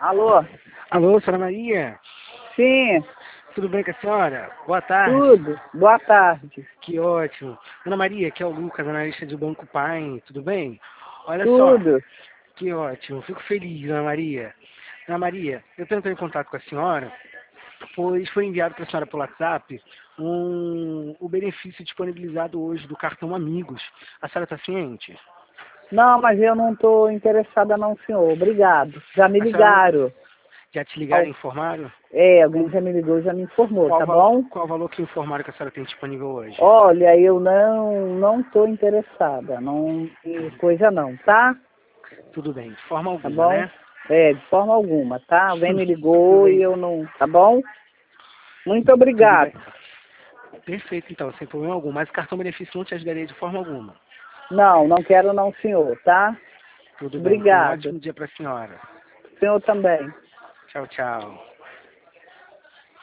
Alô? Alô, senhora Maria? Sim, Tudo bem com a senhora? Boa tarde. tudo. Boa tarde. Que ótimo. Dona Maria, aqui é o Lucas, analista do Banco Paim, tudo bem? Olha só, Tudo. que ótimo. Fico feliz, Dona Maria. Dona Maria, eu estou entrando em contato com a senhora, pois foi enviado para a senhora pelo WhatsApp o benefício disponibilizado hoje do cartão Amigos. A senhora está ciente? Não, mas eu não estou interessada não, senhor. Obrigado. Já me A senhora ligaram. já te ligaram e informaram? Alguém já me ligou, já me informou, Qual, tá bom? qual o valor que informaram que a senhora tem disponível hoje? Olha, eu não estou interessada. Não, coisa não, tá? Tudo bem, de forma Tá alguma, bom? né? De forma alguma, tá? Alguém me Tudo ligou e bem, eu não, tá bom? Muito tudo bem. obrigado. Perfeito, então, sem problema algum. Mas o cartão benefício não te ajudaria de forma alguma. Não quero não, senhor, tá? Tudo bem. Tenha um Obrigado. ótimo dia para a senhora. Senhor também. Tchau, tchau.